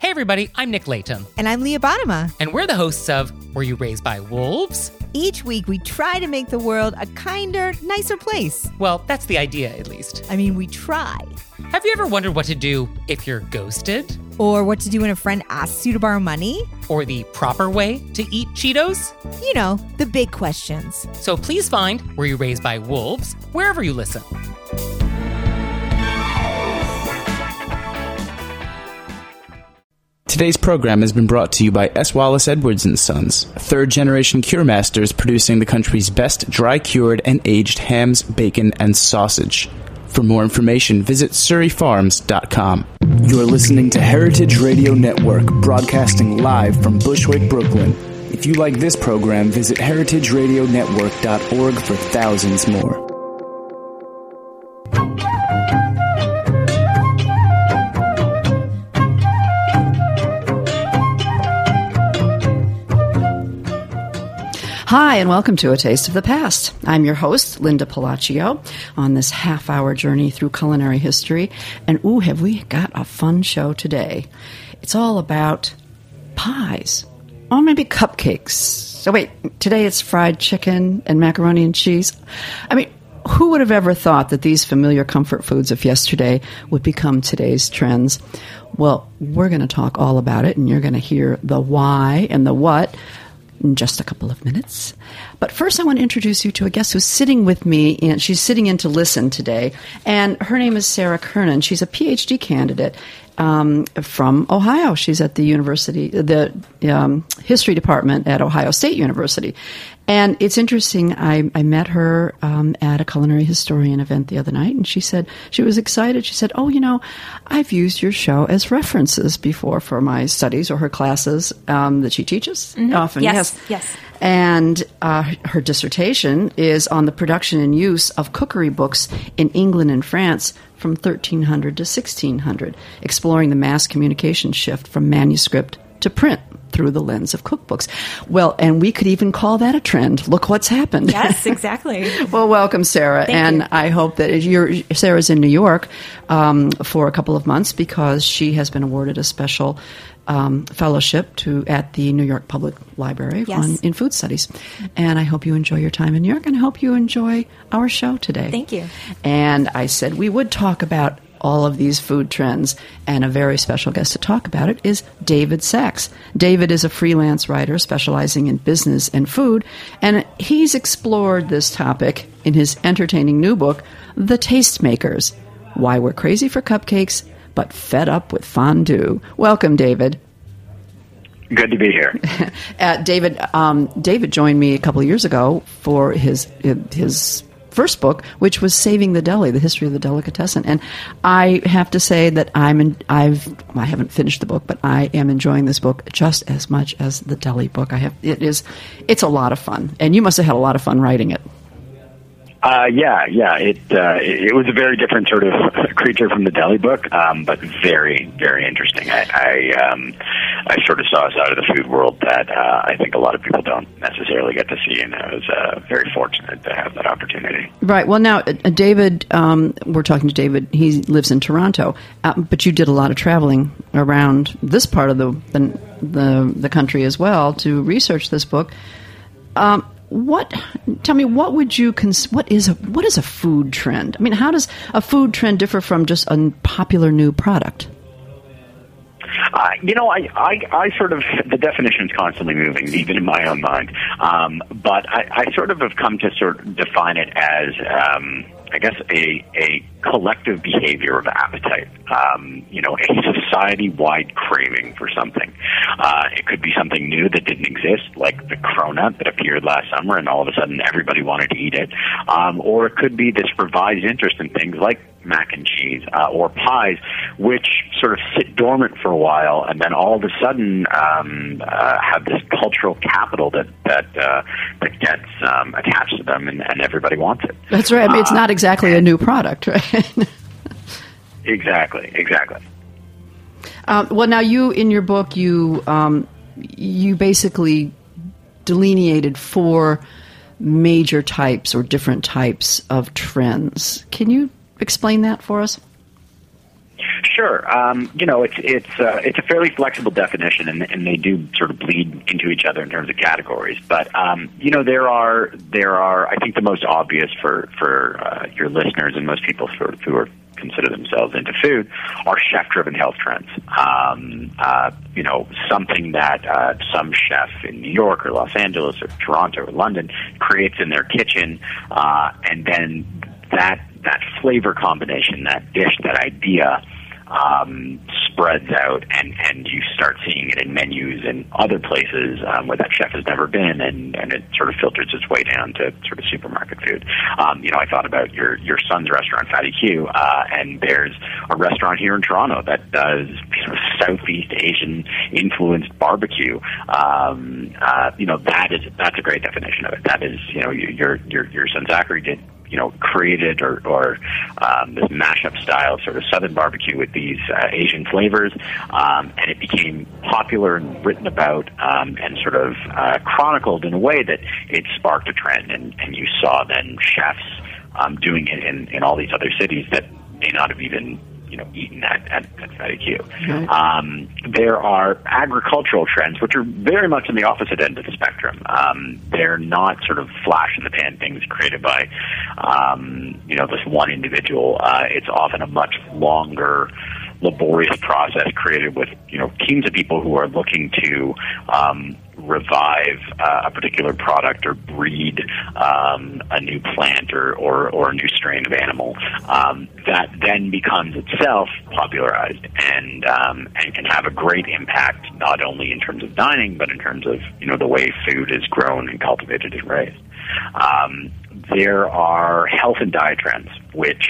Hey everybody, I'm Nick Layton. And I'm Leah Bottima. And we're the hosts of Were You Raised by Wolves? Each week we try to make the world a kinder, nicer place. Well, that's the idea, at least. I mean, we try. Have you ever wondered what to do if you're ghosted? Or what to do when a friend asks you to borrow money? Or the proper way to eat Cheetos? You know, the big questions. So please find Were You Raised by Wolves wherever you listen. Today's program has been brought to you by S. Wallace Edwards & Sons, third-generation cure masters producing the country's best dry-cured and aged hams, bacon, and sausage. For more information, visit surreyfarms.com. You're listening to Heritage Radio Network, broadcasting live from Bushwick, Brooklyn. If you like this program, visit heritageradionetwork.org for thousands more. Hi, and welcome to A Taste of the Past. I'm your host, Linda Palacio, on this half-hour journey through culinary history. And ooh, have we got a fun show today. It's all about pies. Or maybe cupcakes. So wait, today it's fried chicken and macaroni and cheese. I mean, who would have ever thought that these familiar comfort foods of yesterday would become today's trends? Well, we're going to talk all about it, and you're going to hear the why and the what in just a couple of minutes. But first, I want to introduce you to a guest who's sitting with me, and she's sitting in to listen today. And her name is Sarah Kernan. She's a PhD candidate from Ohio. She's at the university, the history department at Ohio State University. And it's interesting, I met her at a culinary historian event the other night, and she said, she was excited. She said, oh, you know, I've used your show as references before for my studies or her classes that she teaches often. Yes. And her dissertation is on the production and use of cookery books in England and France from 1300 to 1600, exploring the mass communication shift from manuscript to print through the lens of cookbooks. Well, and we could even call that a trend. Look what's happened. Yes, exactly. Well, welcome, Sarah. Thank you. I hope that Sarah's in New York for a couple of months because she has been awarded a special fellowship at the New York Public Library in food studies. And I hope you enjoy your time in New York, and I hope you enjoy our show today. Thank you. And I said we would talk about all of these food trends, and a very special guest to talk about it is David Sachs. David is a freelance writer specializing in business and food, and he's explored this topic in his entertaining new book, The Tastemakers: Why We're Crazy for Cupcakes but Fed Up with Fondue. Welcome, David. Good to be here. David joined me a couple of years ago for his first book, which was Saving the Deli, the history of the delicatessen. And I have to say that I haven't finished the book, but I am enjoying this book just as much as the deli book. It's a lot of fun, and you must have had a lot of fun writing it. It was a very different sort of creature from the deli book, but very, very interesting. I sort of saw a side of the food world that I think a lot of people don't necessarily get to see, and I was very fortunate to have that opportunity. Right. Well, now, David, we're talking to David. He lives in Toronto, but you did a lot of traveling around this part of the country as well to research this book. Tell me, what is a food trend? I mean, how does a food trend differ from just a popular new product? I sort of, the definition is constantly moving, even in my own mind. But I sort of have come to sort of define it as, I guess, a collective behavior of appetite, a society-wide craving for something. It could be something new that didn't exist, like the cronut that appeared last summer and all of a sudden everybody wanted to eat it. Or it could be this revised interest in things like mac and cheese or pies, which sort of sit dormant for a while and then all of a sudden have this cultural capital that gets attached to them, and everybody wants it. That's right. I mean, it's not exactly a new product, right? Exactly. Well, now in your book, you basically delineated 4 major types or different types of trends. Can you explain that for us? Sure. It's a fairly flexible definition, and they do sort of bleed into each other in terms of categories. But there are I think the most obvious for your listeners and most people who are consider themselves into food are chef-driven health trends. Something that some chef in New York or Los Angeles or Toronto or London creates in their kitchen, and then that flavor combination, that dish, that idea spreads out, and you start seeing it in menus in other places where that chef has never been, and it sort of filters its way down to sort of supermarket food. I thought about your son's restaurant, Fatty Q, and there's a restaurant here in Toronto that does Southeast Asian influenced barbecue. That's a great definition of it. That is, your son Zachary did created or this mashup style sort of Southern barbecue with these Asian flavors, and it became popular and written about and sort of chronicled in a way that it sparked a trend, and you saw then chefs doing it in all these other cities that may not have even eaten at Fatty Q. Right. There are agricultural trends, which are very much on the opposite end of the spectrum. They're not sort of flash in the pan things created by, this one individual. It's often a much longer, laborious process created with, teams of people who are looking to revive a particular product or breed a new plant or a new strain of animal that then becomes itself popularized and can have a great impact not only in terms of dining but in terms of the way food is grown and cultivated and raised. There are health and diet trends, which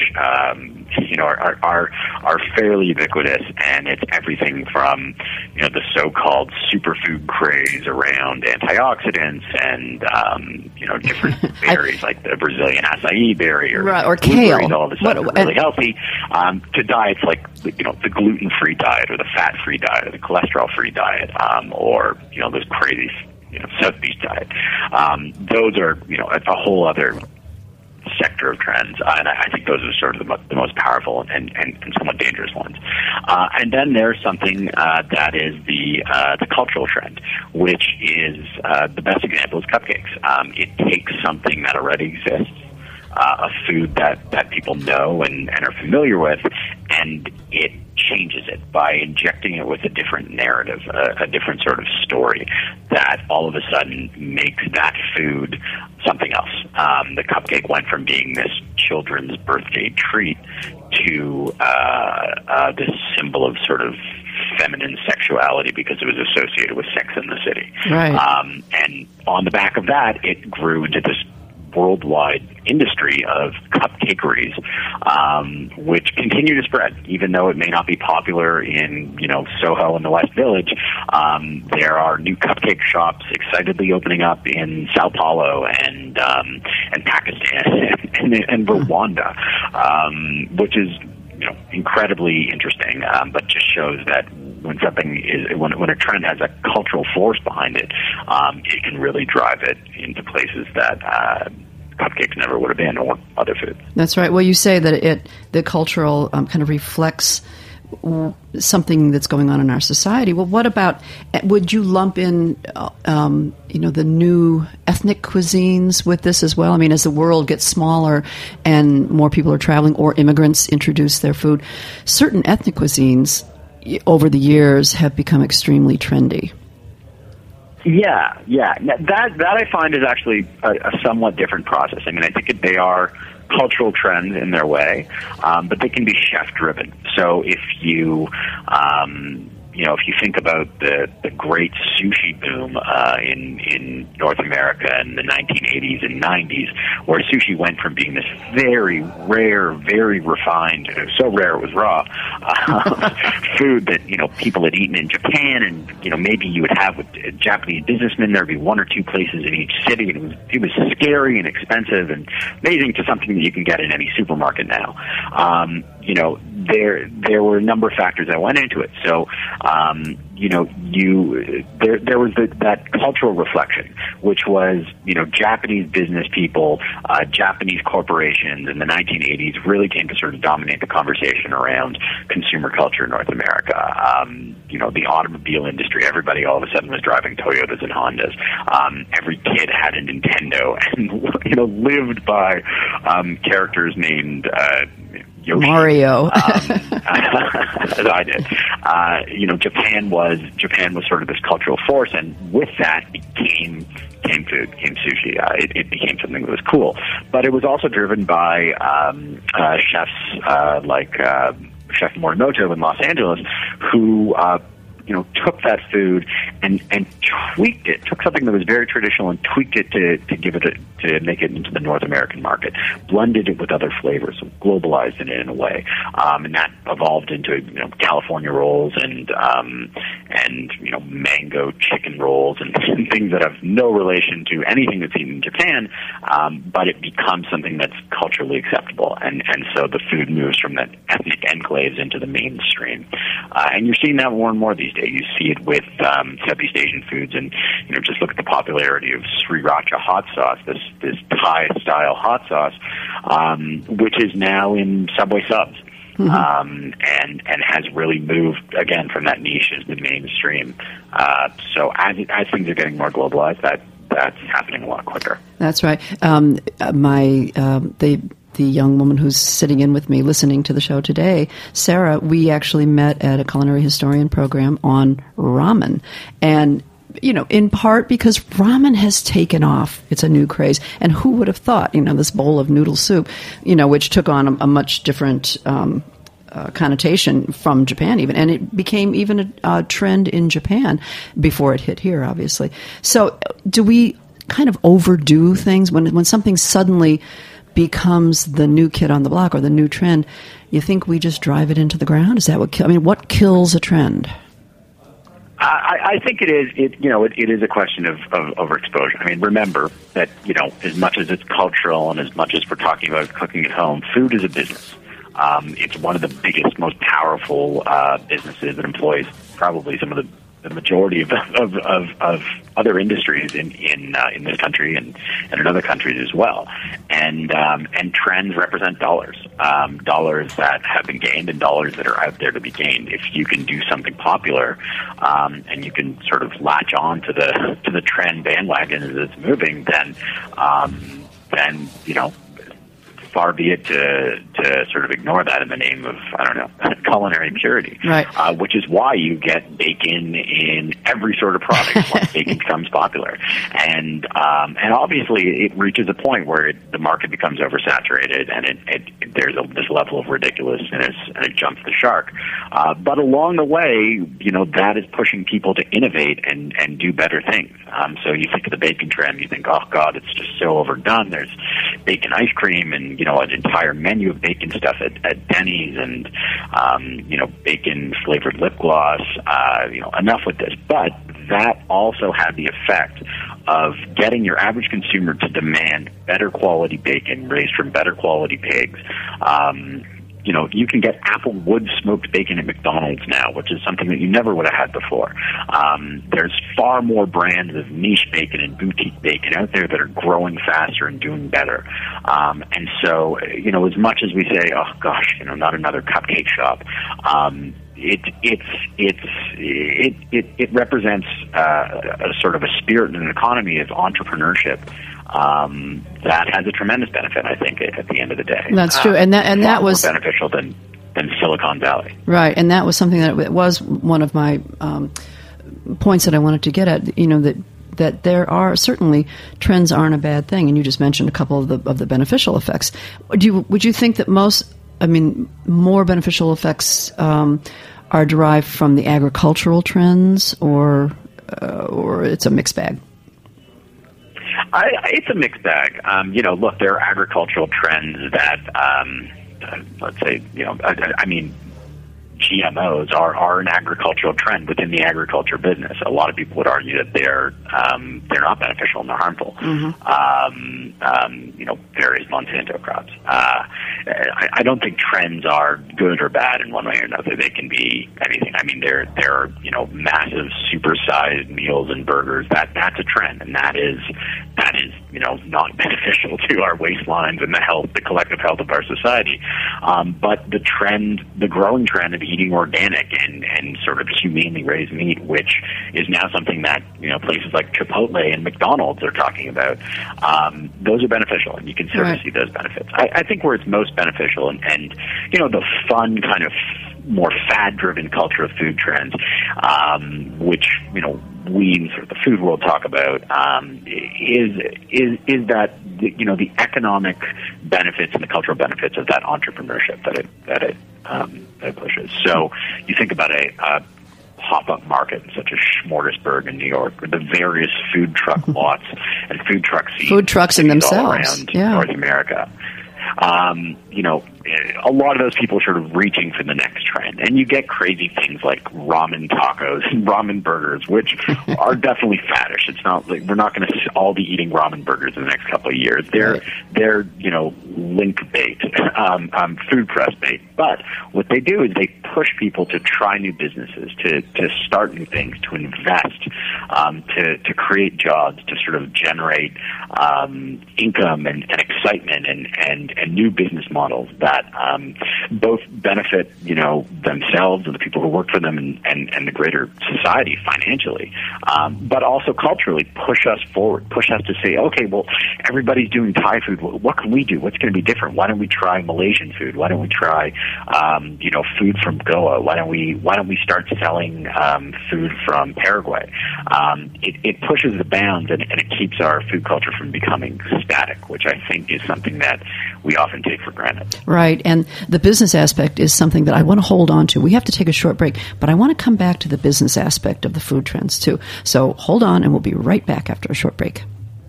are fairly ubiquitous, and it's everything from the so-called superfood craze around antioxidants and different berries like the Brazilian acai berry or kale, all of a sudden are really healthy, to diets like the gluten-free diet or the fat-free diet or the cholesterol-free diet, or those crazy South Beach diet. Those are a whole other sector of trends, and I think those are sort of the most powerful and somewhat dangerous ones. And then there's something that is the cultural trend, which is the best example is cupcakes. It takes something that already exists, a food that people know and are familiar with, and it changes it by injecting it with a different narrative, a different sort of story that all of a sudden makes that food something else. The cupcake went from being this children's birthday treat to this symbol of sort of feminine sexuality because it was associated with Sex in the City. Right. And on the back of that, it grew into this worldwide industry of cupcakeries, which continue to spread, even though it may not be popular in Soho and the West Village. There are new cupcake shops excitedly opening up in Sao Paulo and Pakistan and Rwanda, which is incredibly interesting, but just shows that when a trend has a cultural force behind it, it can really drive it into places that cupcakes never would have been, or other foods. That's right. Well, you say that the cultural kind of reflects something that's going on in our society. Well, what about, would you lump in, the new ethnic cuisines with this as well? I mean, as the world gets smaller and more people are traveling or immigrants introduce their food, certain ethnic cuisines over the years have become extremely trendy. Yeah. That I find is actually a somewhat different process. I mean, I think they are cultural trends in their way, but they can be chef-driven. So if you think about the great sushi boom in North America in the 1980s and 90s, where sushi went from being this very rare, very refined, so rare it was raw, food that people had eaten in Japan, and maybe you would have with Japanese businessmen. There'd be one or two places in each city, and it was scary and expensive and amazing, to something that you can get in any supermarket now. there were a number of factors that went into it. So, there was that cultural reflection, which was, Japanese business people, Japanese corporations in the 1980s really came to sort of dominate the conversation around consumer culture in North America. The automobile industry, everybody all of a sudden was driving Toyotas and Hondas. Every kid had a Nintendo and, lived by characters named Yoshi. Mario. As I did. Japan was sort of this cultural force, and with that came food, came sushi. It became something that was cool. But it was also driven by chefs like Chef Morimoto in Los Angeles, who took that food and tweaked it, took something that was very traditional and tweaked it to make it into the North American market, blended it with other flavors, globalized it in a way, and that evolved into California rolls and mango chicken rolls and things that have no relation to anything that's eaten in Japan, but it becomes something that's culturally acceptable, and so the food moves from that ethnic enclaves into the mainstream, and you're seeing that more and more these days. You see it with Southeast Asian foods, and just look at the popularity of Sriracha hot sauce, this Thai-style hot sauce, which is now in Subway subs, and has really moved again from that niche into the mainstream. So as things are getting more globalized, that's happening a lot quicker. That's right. The young woman who's sitting in with me listening to the show today, Sarah, we actually met at a culinary historian program on ramen. And, in part because ramen has taken off. It's a new craze. And who would have thought, this bowl of noodle soup, which took on a much different connotation from Japan even. And it became even a trend in Japan before it hit here, obviously. So do we kind of overdo things when something suddenly becomes the new kid on the block or the new trend? You think we just drive it into the ground? Is that what kills a trend? I think it is. It is a question of overexposure. I mean, remember that as much as it's cultural and as much as we're talking about cooking at home, food is a business. It's one of the biggest, most powerful businesses that employs probably some of the majority of other industries in this country and in other countries as well, and trends represent dollars that have been gained and dollars that are out there to be gained. If you can do something popular, and you can sort of latch on to the trend bandwagon as it's moving, then far be it to sort of ignore that in the name of, culinary purity. Right. Which is why you get bacon in every sort of product once bacon becomes popular. And obviously it reaches a point where the market becomes oversaturated and there's this level of ridiculousness and it jumps the shark. But along the way, that is pushing people to innovate and do better things. So you think of the bacon trend, you think, oh God, it's just so overdone. There's bacon ice cream and, an entire menu of bacon stuff at Denny's and, bacon flavored lip gloss, enough with this. But that also had the effect of getting your average consumer to demand better quality bacon raised from better quality pigs. You can get Applewood smoked bacon at McDonald's now, which is something that you never would have had before. There's far more brands of niche bacon and boutique bacon out there that are growing faster and doing better. And so, as much as we say, oh gosh, not another cupcake shop, it represents a sort of a spirit and an economy of entrepreneurship that has a tremendous benefit, I think, at the end of the day. That's true, and that was more beneficial than Silicon Valley, right? And that was something that was one of my points that I wanted to get at. That there are certainly trends aren't a bad thing, and you just mentioned a couple of the beneficial effects. Would you think that more beneficial effects are derived from the agricultural trends, or it's a mixed bag? It's a mixed bag. Look, there are agricultural trends that, let's say, GMOs are an agricultural trend within the agriculture business. A lot of people would argue that they're not beneficial and they're harmful. Various Monsanto crops. I don't think trends are good or bad in one way or another. They can be anything. I mean, there are massive supersized meals and burgers. That's a trend, and that is not beneficial to our waistlines and the collective health of our society. But the growing trend of eating organic and sort of humanely raised meat, which is now something that places like Chipotle and McDonald's are talking about, those are beneficial, and you can certainly see those benefits. I think where it's most beneficial and the fun kind of more fad-driven culture of food trends, which we in sort of the food world talk about, is that the economic benefits and the cultural benefits of that entrepreneurship that it pushes. So you think about a pop-up market such as Smorgasburg in New York, or the various food truck lots and food truck scenes, food trucks in themselves, all around North America. A lot of those people are sort of reaching for the next trend, and you get crazy things like ramen tacos and ramen burgers, which are definitely faddish. It's not like we're not going to all be eating ramen burgers in the next couple of years. They're link bait, food press bait. But what they do is they push people to try new businesses, to start new things, to invest, to create jobs, to sort of generate income and excitement and new business models that both benefit themselves and the people who work for them and the greater society financially, but also culturally push us forward, push us to say, okay, well, everybody's doing Thai food. What can we do? What's going to be different? Why don't we try Malaysian food? Why don't we try food from Goa? Why don't we start selling food from Paraguay? It pushes the bounds and it keeps our food culture from becoming static, which I think is something that we often take for granted. Right, and the business aspect is something that I want to hold on to. We have to take a short break, but I want to come back to the business aspect of the food trends too. So hold on, and we'll be right back after a short break.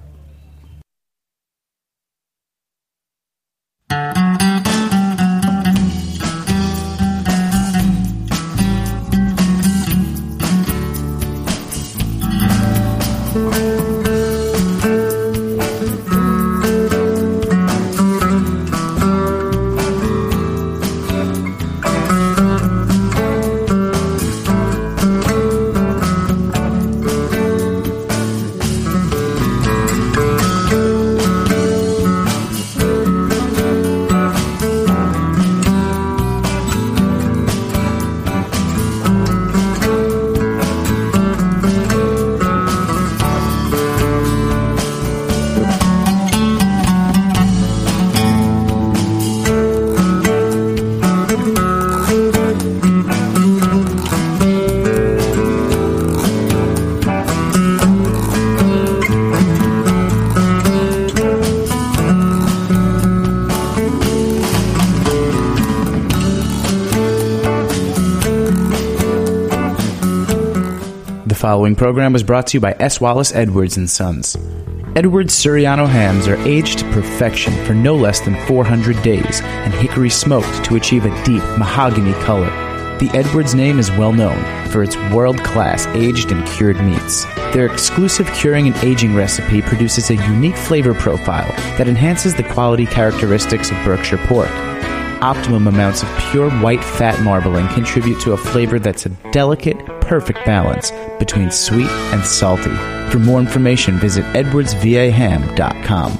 The following program was brought to you by S. Wallace Edwards & Sons. Edwards Suriano hams are aged to perfection for no less than 400 days and hickory smoked to achieve a deep mahogany color. The Edwards name is well known for its world-class aged and cured meats. Their exclusive curing and aging recipe produces a unique flavor profile that enhances the quality characteristics of Berkshire pork. Optimum amounts of pure white fat marbling contribute to a flavor that's a delicate, perfect balance between sweet and salty. For more information, visit edwardsvaham.com.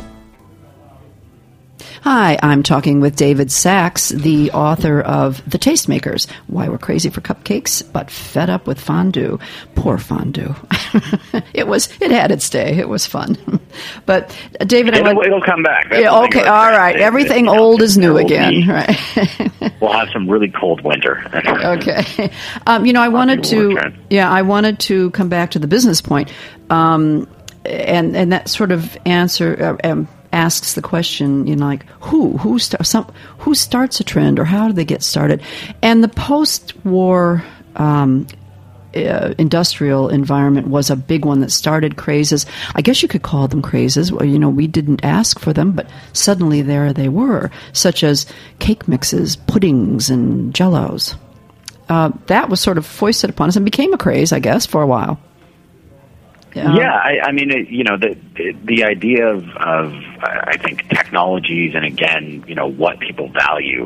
Hi, I'm talking with David Sachs, the author of The Tastemakers, Why We're Crazy for Cupcakes, but Fed Up with Fondue. Poor fondue. It had its day. It was fun. But, David... It'll come back. Okay, all right. Everything old is new again. Right. We'll have some really cold winter. Okay. I wanted to come back to the business point, and that sort of answer... asks the question, who starts a trend, or how do they get started? And the post-war industrial environment was a big one that started crazes. I guess you could call them crazes. We didn't ask for them, but suddenly there they were, such as cake mixes, puddings, and jellos. that was sort of foisted upon us and became a craze, I guess, for a while. Yeah, I mean, the idea of I think technologies and again, what people value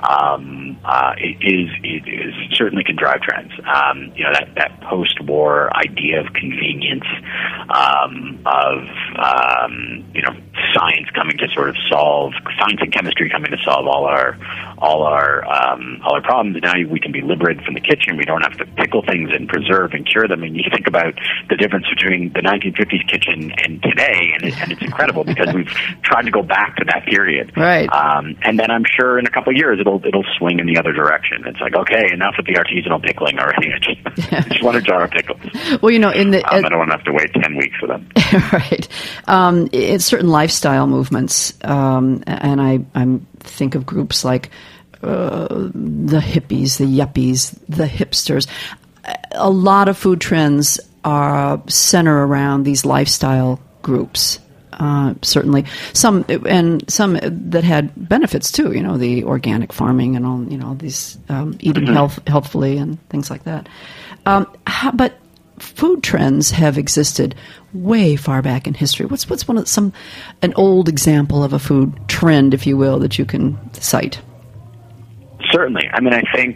is certainly can drive trends. That post-war idea of convenience, of science coming to sort of solve science and chemistry coming to solve all our problems. Now we can be liberated from the kitchen. We don't have to pickle things and preserve and cure them. And you think about the difference between the 1950s kitchen and today, and it's incredible because we've tried to go back to that period. Right. And then I'm sure in a couple of years it'll swing in the other direction. It's like, okay, enough with the artisanal pickling already. I just want a jar of pickles. Well, I don't want to have to wait 10 weeks for them. Right. It's certain lifestyle movements, and I think of groups like the hippies, the yuppies, the hipsters. A lot of food trends center around these lifestyle groups. Certainly, some that had benefits too. The organic farming and all. These eating healthfully and things like that. But food trends have existed way far back in history. What's an old example of a food trend, if you will, that you can cite? Certainly. I mean, I think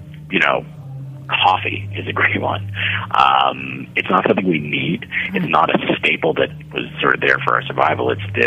coffee is a great one. It's not something we need. It's not a staple that was sort of there for our survival. It's this,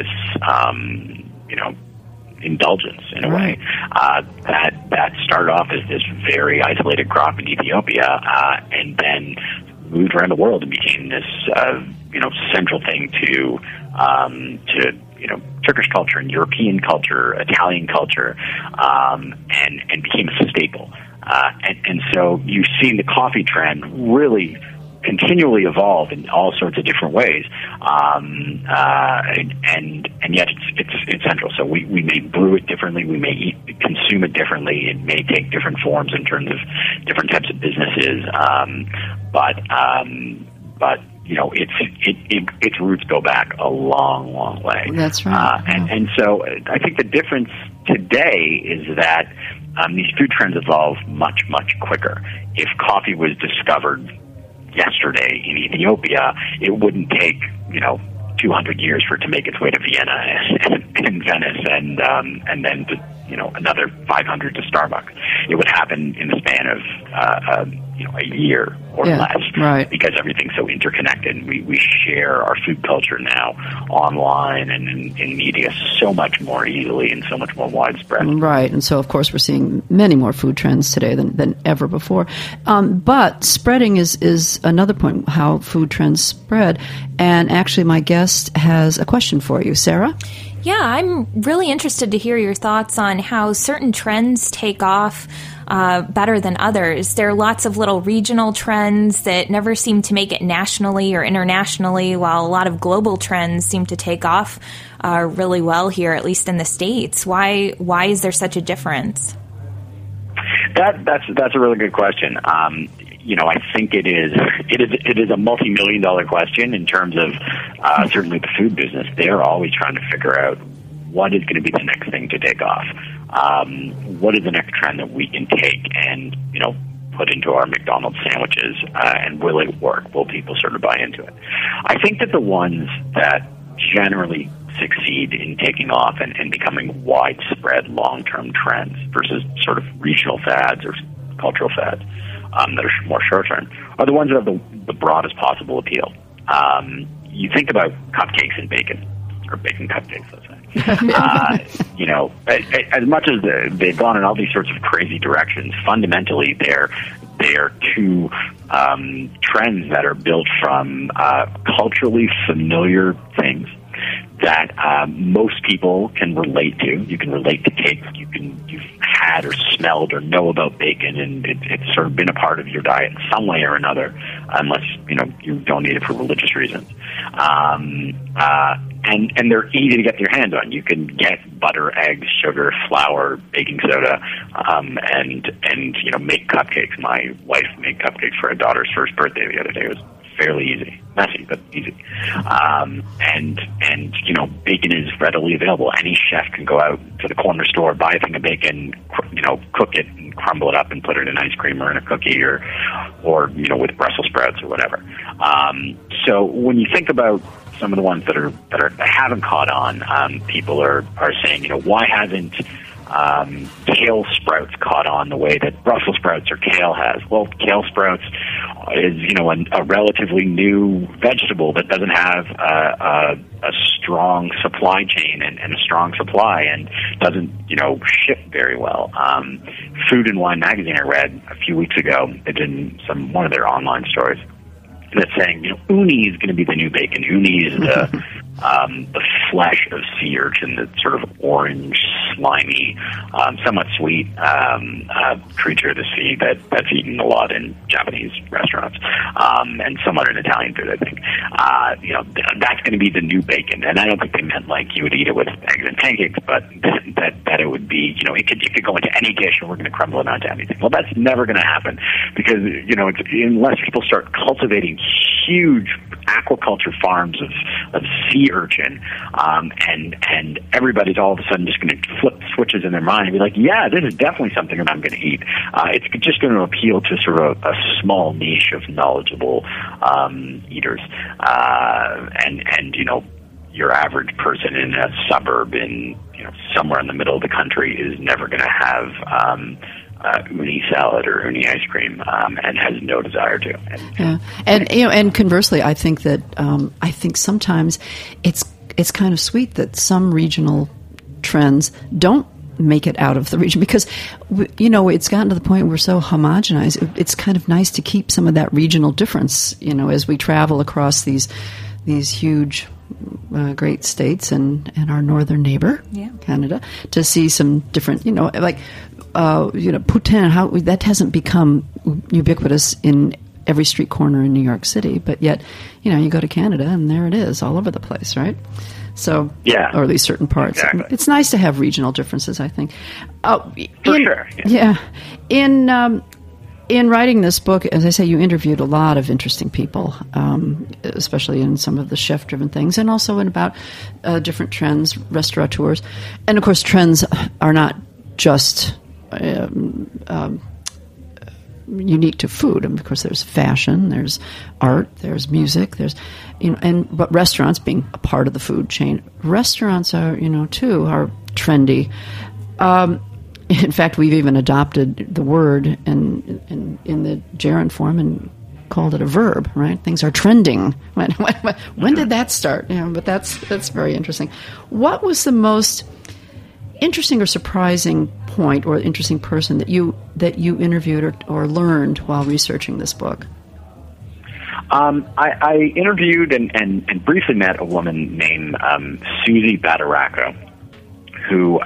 indulgence in a way that started off as this very isolated crop in Ethiopia, and then moved around the world and became this, central thing to Turkish culture and European culture, Italian culture, and became a staple. And so you've seen the coffee trend really continually evolve in all sorts of different ways, and yet it's central. So we may brew it differently, we may consume it differently, it may take different forms in terms of different types of businesses, but its roots go back a long, long way. That's right. And so I think the difference today is that these food trends evolve much, much quicker. If coffee was discovered yesterday in Ethiopia, it wouldn't take 200 years for it to make its way to Vienna and Venice, and then another 500 to Starbucks. It would happen in the span of a year or less, right? Because everything's so interconnected. We share our food culture now online and in media so much more easily and so much more widespread. Right, and so of course we're seeing many more food trends today than ever before. But spreading is another point, how food trends spread. And actually my guest has a question for you, Sarah. Yeah, I'm really interested to hear your thoughts on how certain trends take off better than others. There are lots of little regional trends that never seem to make it nationally or internationally, while a lot of global trends seem to take off really well here, at least in the States. Why is there such a difference? That's a really good question. I think it is a multi-million-dollar question in terms of certainly the food business. They're always trying to figure out what is going to be the next thing to take off. What is the next trend that we can take and put into our McDonald's sandwiches, and will it work? Will people sort of buy into it? I think that the ones that generally succeed in taking off and becoming widespread long-term trends versus sort of regional fads or cultural fads that are more short-term are the ones that have the broadest possible appeal. You think about cupcakes and bacon, or bacon cupcakes, let's say. As much as they've gone in all these sorts of crazy directions, fundamentally they're two trends that are built from culturally familiar things that most people can relate to. You can relate to cake. You've had or smelled or know about bacon, and it's sort of been a part of your diet in some way or another, unless you don't eat it for religious reasons. And they're easy to get your hands on. You can get butter, eggs, sugar, flour, baking soda, and make cupcakes. My wife made cupcakes for her daughter's first birthday the other day. It was fairly easy. Messy, but easy. And you know, bacon is readily available. Any chef can go out to the corner store, buy a thing of bacon, you know, cook it and crumble it up and put it in ice cream or in a cookie or you know, with Brussels sprouts or whatever. So when you think about some of the ones that haven't caught on, people are saying, you know, why hasn't kale sprouts caught on the way that Brussels sprouts or kale has? Well, kale sprouts is, you know, a relatively new vegetable that doesn't have a strong supply chain and a strong supply and doesn't, you know, ship very well. Food and Wine magazine I read a few weeks ago, it's in one of their online stores, that's saying, you know, uni is going to be the new bacon. Uni is the flesh of sea urchin, the sort of orange, slimy, somewhat sweet creature of the sea that's eaten a lot in Japanese restaurants and somewhat in Italian food, I think. You know, that's going to be the new bacon. And I don't think they meant like you would eat it with eggs and pancakes, but that it would be, you know, it could go into any dish and we're going to crumble it onto anything. Well, that's never going to happen because, you know, unless people start cultivating huge aquaculture farms of sea urchin, and everybody's all of a sudden just going to flip switches in their mind and be like, yeah, this is definitely something that I'm going to eat. It's just going to appeal to sort of a small niche of knowledgeable eaters, and you know, your average person in a suburb in, you know, somewhere in the middle of the country is never going to have uni salad or uni ice cream, and has no desire to. And you know, and conversely, I think that I think sometimes it's kind of sweet that some regional trends don't make it out of the region because, you know, it's gotten to the point where we're so homogenized. It's kind of nice to keep some of that regional difference, you know, as we travel across these huge great states and our northern neighbor, Canada, to see some different, you know, like, you know, poutine, how that hasn't become ubiquitous in every street corner in New York City, but yet, you know, you go to Canada and there it is all over the place, right? So, yeah, or at least certain parts. Exactly. It's nice to have regional differences, I think. For sure. Yeah. In writing this book, as I say, you interviewed a lot of interesting people, especially in some of the chef-driven things, and also in about different trends, restaurateurs. And, of course, trends are not just unique to food. And, of course, there's fashion, there's art, there's music, there's, you know, but restaurants being a part of the food chain. Restaurants are, you know, too, are trendy. In fact, we've even adopted the word in the gerund form and called it a verb, right? Things are trending. When did that start? You know, but that's very interesting. What was the most interesting or surprising point or interesting person that you interviewed or learned while researching this book? I interviewed and briefly met a woman named Susie Badaracco, who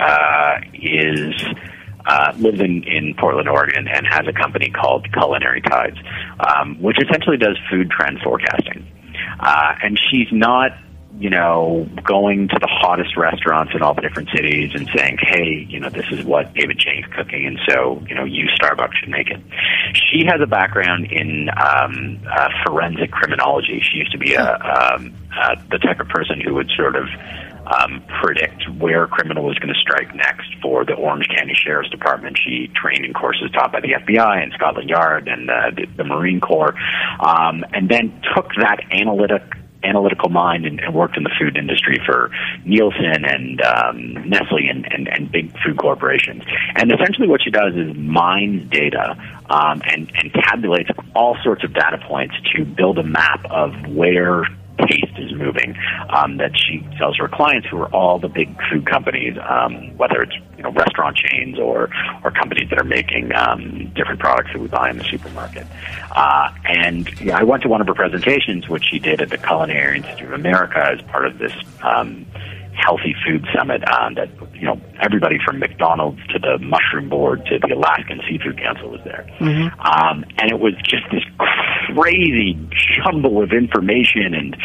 lives in Portland, Oregon, and has a company called Culinary Tides, which essentially does food trend forecasting. And she's not, you know, going to the hottest restaurants in all the different cities and saying, hey, you know, this is what David Chang's cooking, and so, you know, you, Starbucks, should make it. She has a background in forensic criminology. She used to be the type of person who would sort of predict where a criminal was going to strike next for the Orange County Sheriff's Department. She trained in courses taught by the FBI and Scotland Yard and the Marine Corps, and then took that analytical mind and worked in the food industry for Nielsen and Nestle and big food corporations. And essentially what she does is mines data and tabulates all sorts of data points to build a map of where taste is moving, that she sells her clients, who are all the big food companies, whether it's, you know, restaurant chains or companies that are making different products that we buy in the supermarket. And yeah, I went to one of her presentations, which she did at the Culinary Institute of America as part of this healthy food summit that, you know, everybody from McDonald's to the Mushroom Board to the Alaskan Seafood Council was there. Mm-hmm. And it was just this crazy jumble of information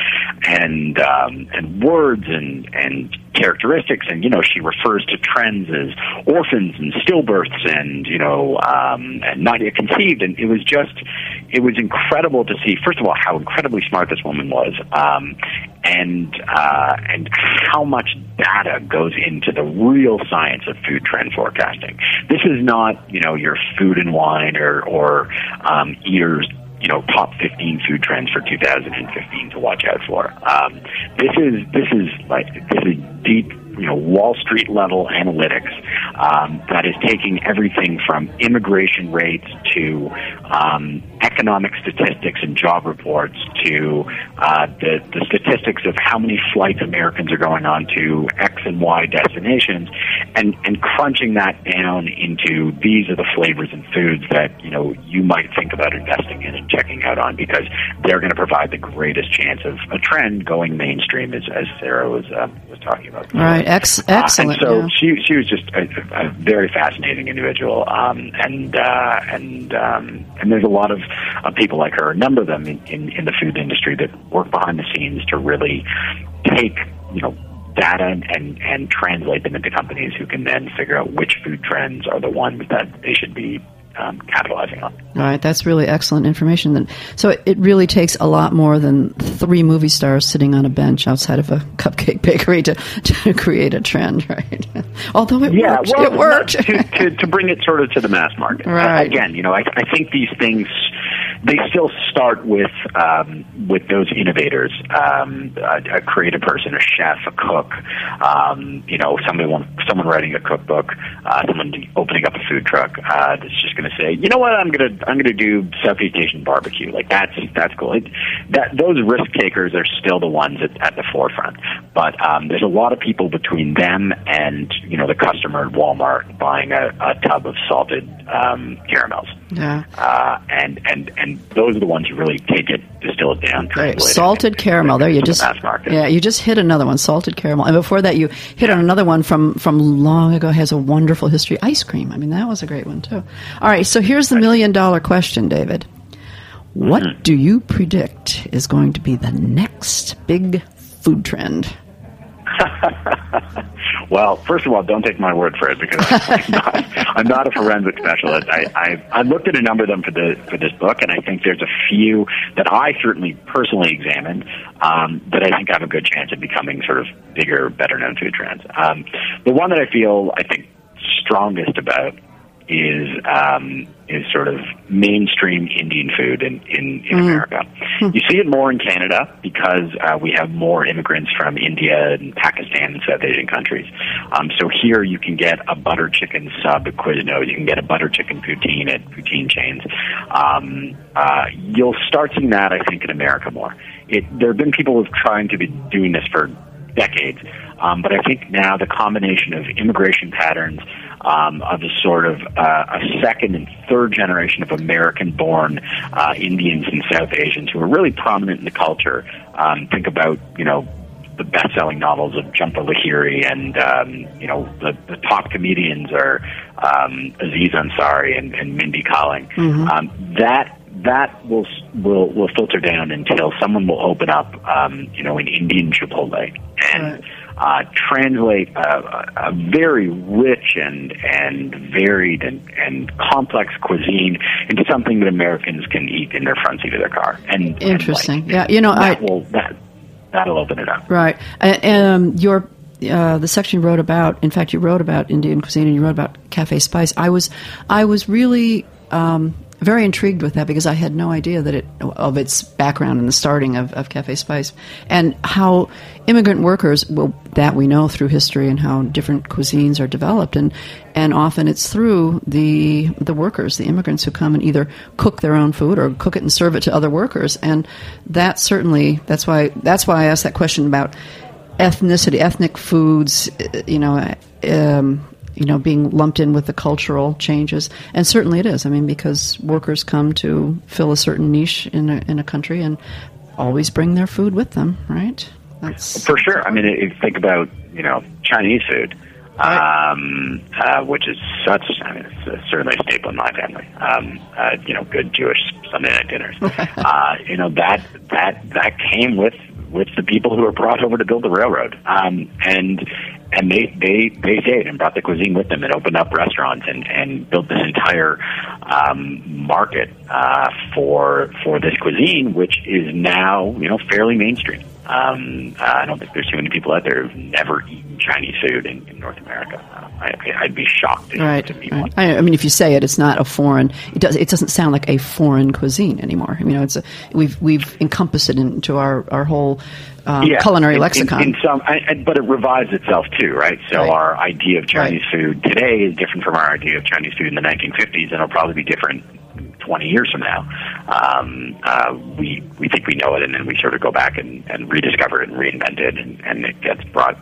and words and characteristics, and she refers to trends as orphans and stillbirths and and not yet conceived, and it was incredible to see, first of all, how incredibly smart this woman was, and how much data goes into the real science of food trend forecasting. This is not your Food and Wine or Eater's top 15 food trends for 2015 to watch out for. This is deep, Wall Street level analytics that is taking everything from immigration rates to economic statistics and job reports to the statistics of how many flights Americans are going on to X and Y destinations, and crunching that down into these are the flavors and foods that you might think about investing in and checking out on, because they're going to provide the greatest chance of a trend going mainstream, as Sarah was talking about before. Right, excellent. And so she was just a very fascinating individual, and there's a lot of people like her, a number of them in the food industry that work behind the scenes to really take data and translate them into companies who can then figure out which food trends are the ones that they should be capitalizing on. All right, that's really excellent information. Then, so it really takes a lot more than 3 movie stars sitting on a bench outside of a cupcake bakery to create a trend, right? Although it worked. Well, it worked. to bring it sort of to the mass market. Right. Again, I think these things, they still start with those innovators, a creative person, a chef, a cook, someone writing a cookbook, someone opening up a food truck that's just going to say, you know what, I'm gonna do Southeast Asian barbecue. Like that's cool. Those risk takers are still the ones at the forefront. But there's a lot of people between them and the customer at Walmart buying a tub of salted caramels. Yeah. And those are the ones who really take it, distill it down. Right. Salted caramel. There you just you just hit another one. Salted caramel. And before that, you hit on another one from long ago. Has a wonderful history. Ice cream. I mean, that was a great one too. All right. So here's the $1 million question, David. What do you predict is going to be the next big food trend? Well, first of all, don't take my word for it, because I'm not a forensic specialist. I looked at a number of them for this book, and I think there's a few that I certainly personally examined that I think have a good chance of becoming sort of bigger, better known food trends. The one that I think strongest about is sort of mainstream Indian food in America. You see it more in Canada because we have more immigrants from India and Pakistan and South Asian countries. So here you can get a butter chicken sub at Quiznos. You can get a butter chicken poutine at poutine chains. You'll start seeing that, I think, in America more. There have been people who have tried to be doing this for decades, but I think now the combination of immigration patterns, of a sort of a second and third generation of American-born Indians and South Asians who are really prominent in the culture. Think about, the best-selling novels of Jhumpa Lahiri, and the top comedians are Aziz Ansari and Mindy Kaling. That will filter down until someone will open up, an Indian Chipotle and translate a very rich and varied and complex cuisine into something that Americans can eat in their front seat of their car. And interesting, that'll open it up. Right, the section you wrote about. In fact, you wrote about Indian cuisine and you wrote about Cafe Spice. I was really very intrigued with that, because I had no idea of its background in the starting of Cafe Spice, and how immigrant workers, that we know through history, and how different cuisines are developed, and often it's through the workers, the immigrants, who come and either cook their own food or cook it and serve it to other workers. And that's why I asked that question about ethnicity, ethnic foods, being lumped in with the cultural changes. And certainly it is. I mean, because workers come to fill a certain niche in a country and always bring their food with them, right? That's for sure. I mean, if you think about, Chinese food, which is it's certainly a staple in my family. Good Jewish Sunday night dinners. That came with with the people who were brought over to build the railroad. And they stayed and brought the cuisine with them and opened up restaurants and built this entire market for this cuisine, which is now, fairly mainstream. I don't think there's too many people out there who've never eaten Chinese food in North America. I'd be shocked to meet one. I mean, if you say it's not a foreign. It doesn't sound like a foreign cuisine anymore. We've encompassed it into our whole culinary lexicon. But it revives itself too, right? So right. Our idea of Chinese food today is different from our idea of Chinese food in the 1950s, and it'll probably be different 20 years from now. We think we know it, and then we sort of go back and rediscover it and reinvent it, and it gets brought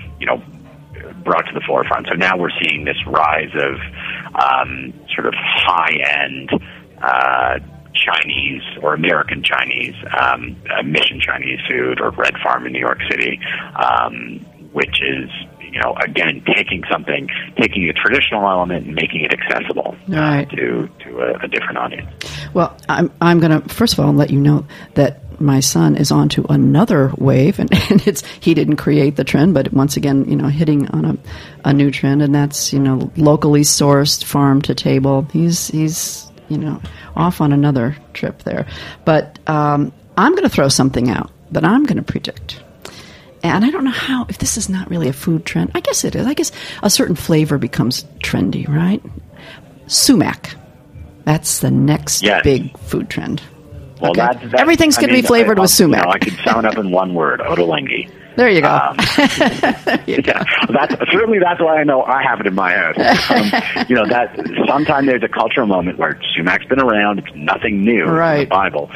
to the forefront. So now we're seeing this rise of sort of high-end Chinese or American Chinese, Mission Chinese food, or Red Farm in New York City, which is, again, taking a traditional element and making it accessible to a different audience. Well, I'm going to, first of all, let you know that my son is on to another wave, and he didn't create the trend, but once again, hitting on a new trend, and that's, locally sourced, farm to table. He's off on another trip there. But I'm going to throw something out that I'm going to predict. And I don't know if this is not really a food trend. I guess it is. I guess a certain flavor becomes trendy, right? Sumac. That's the next big food trend. Well, okay. Everything's going to be flavored with sumac. I could sum it up in one word: ottolenghi. There you go. That's why I know I have it in my house. That sometimes there's a cultural moment where sumac's been around; it's nothing new in the Bible.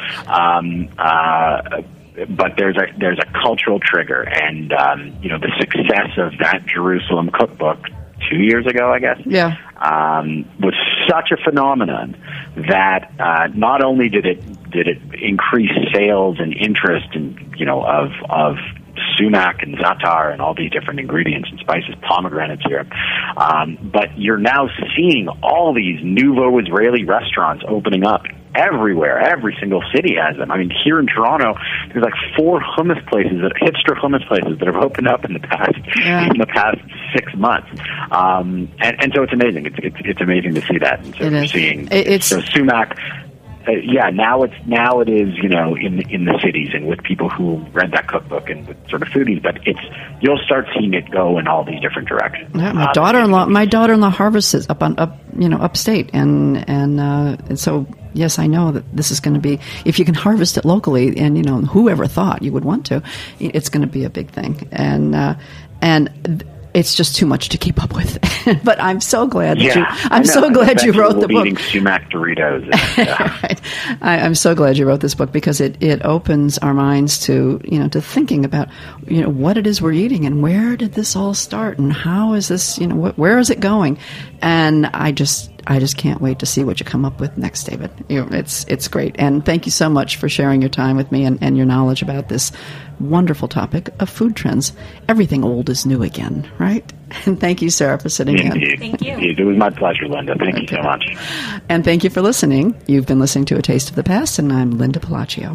But there's a cultural trigger, and the success of that Jerusalem cookbook 2 years ago, I guess, was such a phenomenon that not only did it increase sales and interest of sumac and za'atar and all these different ingredients and spices, pomegranate syrup, but you're now seeing all these nouveau Israeli restaurants opening up everywhere. Every single city has them. I mean, here in Toronto, there's like 4 hipster hummus places that have opened up in the past 6 months. And so it's amazing. It's amazing to see that. And so we're seeing sumac. Now it is in the cities and with people who read that cookbook and with sort of foodies, but you'll start seeing it go in all these different directions. Yeah, my daughter-in-law harvests it upstate, and so yes, I know that this is going to be, if you can harvest it locally, and whoever thought you would want to, it's going to be a big thing, and it's just too much to keep up with. But I'm so glad that you wrote the book. Eating sumac Doritos. Right. I'm so glad you wrote this book, because it opens our minds to thinking about what it is we're eating and where did this all start and how is this where is it going, and I just can't wait to see what you come up with next, David. It's great, and thank you so much for sharing your time with me and your knowledge about this wonderful topic of food trends. Everything old is new again, right? And thank you, Sarah, for sitting in. Thank you. It was my pleasure, Linda. Thank you so much. And thank you for listening. You've been listening to A Taste of the Past, and I'm Linda Palacio.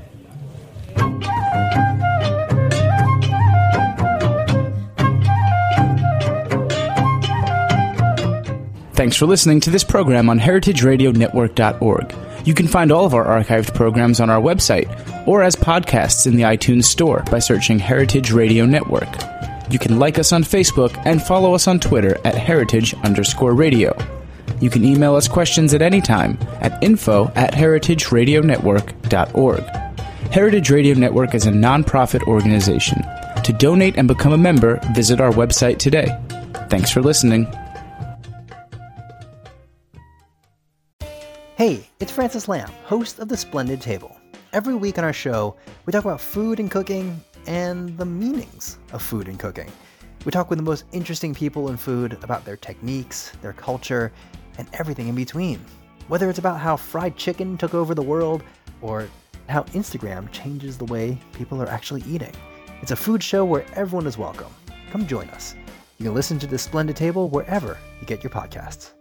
Thanks for listening to this program on heritageradionetwork.org. You can find all of our archived programs on our website or as podcasts in the iTunes Store by searching Heritage Radio Network. You can like us on Facebook and follow us on Twitter at @heritage_radio. You can email us questions at any time at info@heritageradionetwork.org. Heritage Radio Network is a non-profit organization. To donate and become a member, visit our website today. Thanks for listening. Hey, it's Francis Lamb, host of The Splendid Table. Every week on our show, we talk about food and cooking and the meanings of food and cooking. We talk with the most interesting people in food about their techniques, their culture, and everything in between. Whether it's about how fried chicken took over the world or how Instagram changes the way people are actually eating. It's a food show where everyone is welcome. Come join us. You can listen to The Splendid Table wherever you get your podcasts.